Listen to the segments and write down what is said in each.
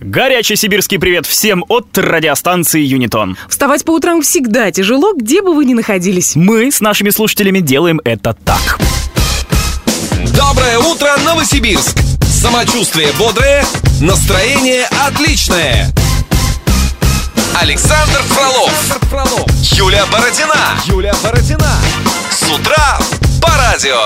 Горячий сибирский привет всем от радиостанции Юнитон. Вставать по утрам всегда тяжело, где бы вы ни находились. Мы с нашими слушателями делаем это так. Доброе утро, Новосибирск! Самочувствие бодрое, настроение отличное. Александр Фролов, Юлия Бородина. С утра по радио.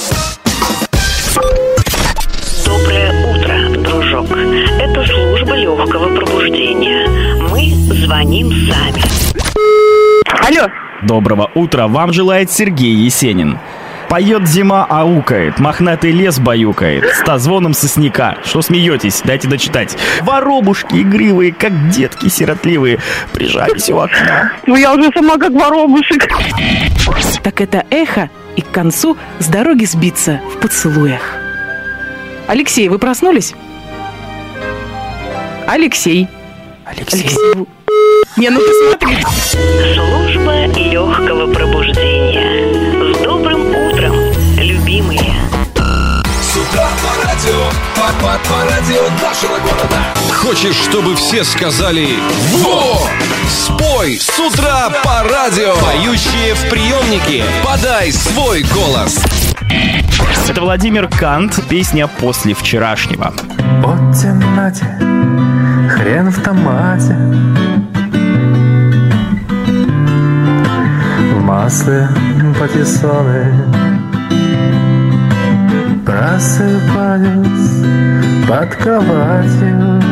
Доброе утро, дружок. Это служба легкого пробуждения. Мы звоним сами. Алло. Доброго утра вам желает Сергей Есенин. Поет зима, аукает, мохнатый лес баюкает, с звоном сосняка. Что смеетесь? Дайте дочитать. Воробушки игривые, как детки сиротливые, прижались у окна. Ну я уже сама как воробушек. Так это эхо, и к концу с дороги сбиться в поцелуях. Алексей, вы проснулись? Алексей. Не, ну ты смотри. Служба легкого пробуждения. С добрым утром, любимые. С утра по радио, по радио нашего города. Хочешь, чтобы все сказали «Во!» Спой с утра по радио. Поющие в приемнике. Подай свой голос. Это Владимир Кант, песня «После вчерашнего». По темноте, хрен в томате, в масле патиссоны, просыпаюсь под кроватью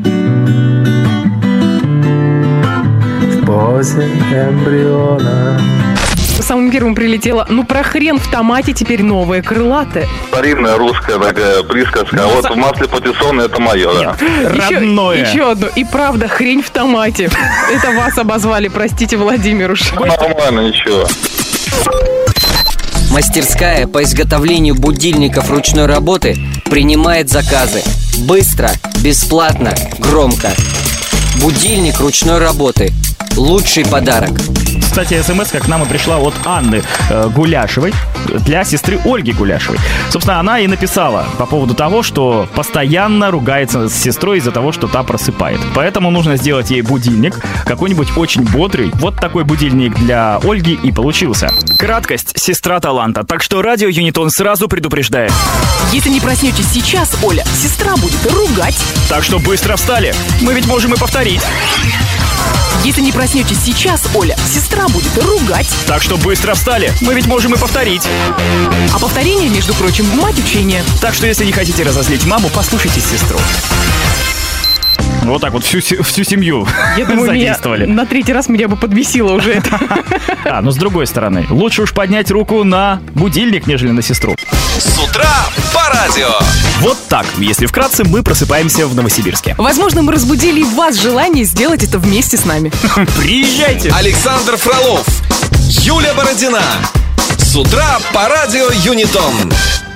в позе эмбриона. Самым первым прилетело, ну про хрен в томате теперь новое, крылатое. Старинная русская такая присказка. А вот в масле патиссоны это мое, да. Родное. Еще одно. И правда, хрень в томате. Это вас обозвали, простите, Владимир уж. Нормально, ничего. Мастерская по изготовлению будильников ручной работы принимает заказы. Быстро, бесплатно, громко. Будильник ручной работы. Лучший подарок. Кстати, смс-ка к нам и пришла от Анны Гуляшевой для сестры Ольги Гуляшевой. Собственно, она и написала по поводу того, что постоянно ругается с сестрой из-за того, что та просыпает. Поэтому нужно сделать ей будильник, какой-нибудь очень бодрый. Вот такой будильник для Ольги и получился. Краткость — сестра таланта, так что радио Юнитон сразу предупреждает. Если не проснетесь сейчас, Оля, сестра будет ругать. Так что быстро встали, мы ведь можем и повторить. Если не проснетесь сейчас, Оля, сестра будет ругать. Так что быстро встали, мы ведь можем и повторить. А повторение, между прочим, мать учения. Так что если не хотите разозлить маму, послушайте сестру. Вот так вот всю семью Я думаю, задействовали. На третий раз меня бы подбесило уже это. Но с другой стороны, лучше уж поднять руку на будильник, нежели на сестру. С утра по радио. Вот так, если вкратце, мы просыпаемся в Новосибирске. Возможно, мы разбудили в вас желание сделать это вместе с нами. Приезжайте! Александр Фролов, Юлия Бородина. С утра по радио Юнитон.